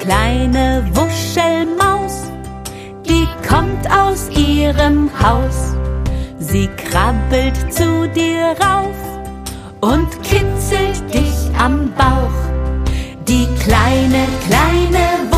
kleine Wuschelmaus, die kommt aus ihrem Haus. Sie krabbelt zu dir rauf und kitzelt dich am Bauch. Die kleine, kleine